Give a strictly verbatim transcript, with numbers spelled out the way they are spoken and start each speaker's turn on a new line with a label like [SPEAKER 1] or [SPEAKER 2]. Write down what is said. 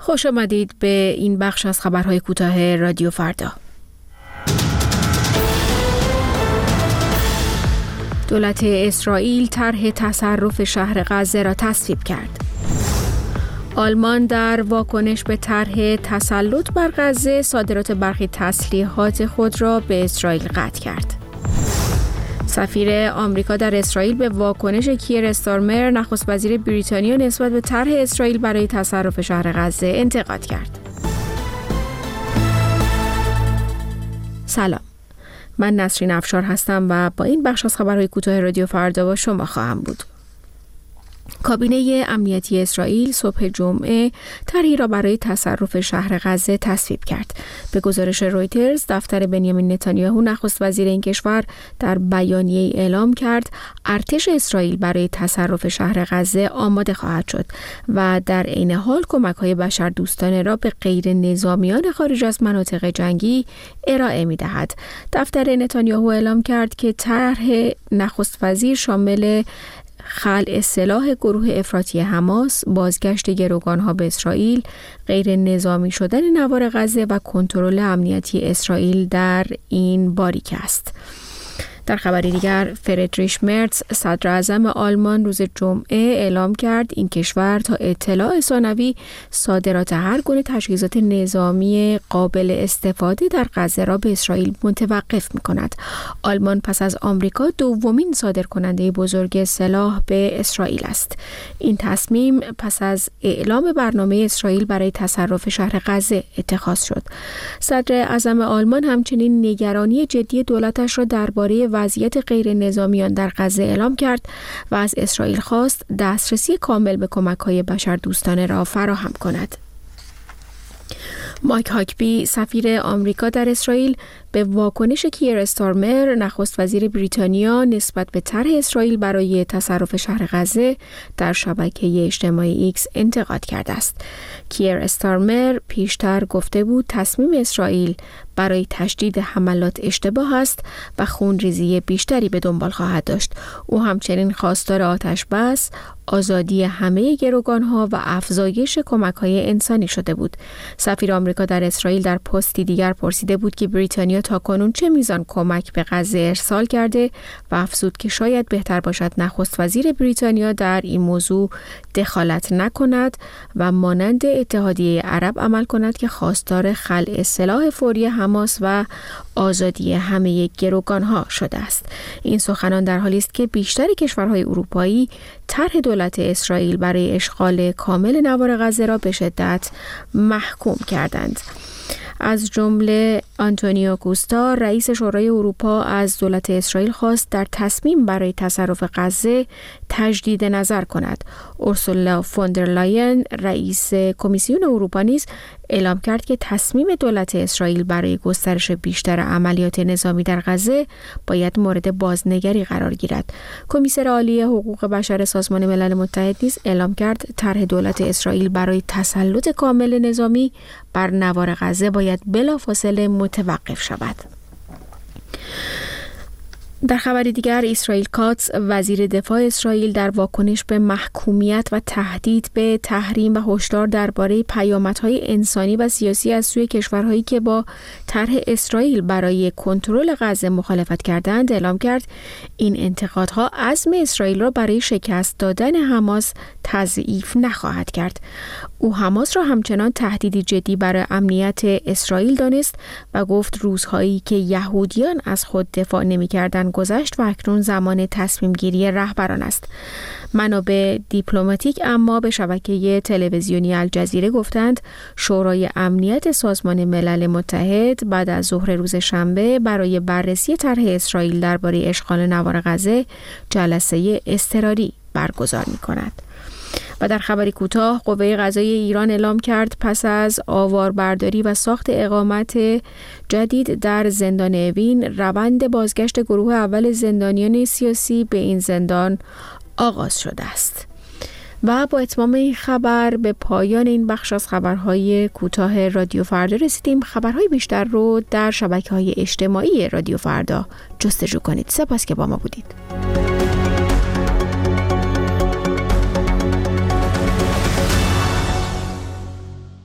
[SPEAKER 1] خوش آمدید به این بخش از خبرهای کوتاه رادیو فردا. دولت اسرائیل طرح تصرف شهر غزه را تصویب کرد. آلمان در واکنش به طرح تسلط بر غزه صادرات برخی تسلیحات خود را به اسرائیل قطع کرد. سفیر آمریکا در اسرائیل به واکنش کیر استارمر نخست وزیر بریتانیا نسبت به طرح اسرائیل برای تصرف شهر غزه انتقاد کرد. سلام، من نسرین افشار هستم و با این بخش از خبرهای کوتاه رادیو فردا با شما خواهم بود. کابینه امنیتی اسرائیل صبح جمعه طرحی را برای تصرف شهر غزه تصویب کرد. به گزارش رویترز، دفتر بنیامین نتانیاهو نخست وزیر این کشور در بیانیه‌ای اعلام کرد ارتش اسرائیل برای تصرف شهر غزه آماده خواهد شد و در عین حال کمک‌های بشردوستانه را به غیر نظامیان خارج از مناطق جنگی ارائه می‌دهد. دفتر نتانیاهو اعلام کرد که طرح نخست وزیر شامل خلع سلاح گروه افراطی حماس، بازگشت گروگانها به اسرائیل، غیر نظامی شدن نوار غزه و کنترل امنیتی اسرائیل در این باریک است. در خبری دیگر، فریدریش مرتز صدر اعظم آلمان روز جمعه اعلام کرد این کشور تا اطلاع ثانوی صادرات هر گونه تجهیزات نظامی قابل استفاده در غزه را به اسرائیل متوقف می‌کند. آلمان پس از آمریکا دومین صادرکننده بزرگ سلاح به اسرائیل است. این تصمیم پس از اعلام برنامه اسرائیل برای تصرف شهر غزه اتخاذ شد. صدر اعظم آلمان همچنین نگرانی جدی دولتش را درباره وضعیت غیر نظامیان در غزه اعلام کرد و از اسرائیل خواست دسترسی کامل به کمک‌های بشردوستانه را فراهم کند. مایک هاکبی سفیر آمریکا در اسرائیل به واکنش کیر استارمر نخست وزیر بریتانیا نسبت به طرح اسرائیل برای تصرف شهر غزه در شبکه اجتماعی ایکس انتقاد کرده است. کیر استارمر پیشتر گفته بود تصمیم اسرائیل برای تشدید حملات اشتباه است و خونریزی بیشتری به دنبال خواهد داشت. او همچنین خواستار آتش بس، آزادی همه گروگانها و افزایش کمک‌های انسانی شده بود. سفیر آمریکا در اسرائیل در پستی دیگر پرسیده بود که بریتانیا تاکنون چه میزان کمک به غزه ارسال کرده و افزود که شاید بهتر باشد نخست وزیر بریتانیا در این موضوع دخالت نکند و مانند اتحادیه عرب عمل کند که خواستار خلع سلاح فوری حماس و آزادی همه گروگانها شده است. این سخنان در حالی است که بیشتر کشورهای اروپایی طرح دولت اسرائیل برای اشغال کامل نوار غزه را به شدت محکوم کردند. از جمله آنتونیو کوستا رئیس شورای اروپا از دولت اسرائیل خواست در تصمیم برای تصرف غزه تجدید نظر کند. اورسولا فوندر لاین رئیس کمیسیون اروپا نیز اعلام کرد که تصمیم دولت اسرائیل برای گسترش بیشتر عملیات نظامی در غزه باید مورد بازنگری قرار گیرد. کمیسر عالی حقوق بشر سازمان ملل متحد نیز اعلام کرد طرح دولت اسرائیل برای تسلط کامل نظامی بر نوار غزه باید بلافاصله متوقف شود. در خبر دیگر، اسرائیل کاتس وزیر دفاع اسرائیل در واکنش به محکومیت و تهدید به تحریم و هشدار درباره پیامدهای انسانی و سیاسی از سوی کشورهایی که با طرح اسرائیل برای کنترل غزه مخالفت کردند اعلام کرد این انتقادها عزم اسرائیل را برای شکست دادن حماس تضعیف نخواهد کرد. او حماس را همچنان تهدیدی جدی برای امنیت اسرائیل دانست و گفت روزهایی که یهودیان از خود دفاع نمی‌کردند گذشت و اکنون زمان تصمیم گیری رهبران است. منابع دیپلماتیک اما به شبکه تلویزیونی الجزیره گفتند شورای امنیت سازمان ملل متحد بعد از ظهر روز شنبه برای بررسی طرح اسرائیل درباره اشغال نوار غزه جلسه اضطراری برگزار می‌کند. و در خبری کوتاه، قوه قضاییه ایران اعلام کرد پس از آواربرداری و ساخت اقامت جدید در زندان اوین، روند بازگشت گروه اول زندانیان سیاسی به این زندان آغاز شده است. و با اتمام این خبر به پایان این بخش از خبرهای کوتاه رادیو فردا رسیدیم. خبرهای بیشتر رو در شبکه‌های اجتماعی رادیو فردا جستجو کنید. سپاس که با ما بودید.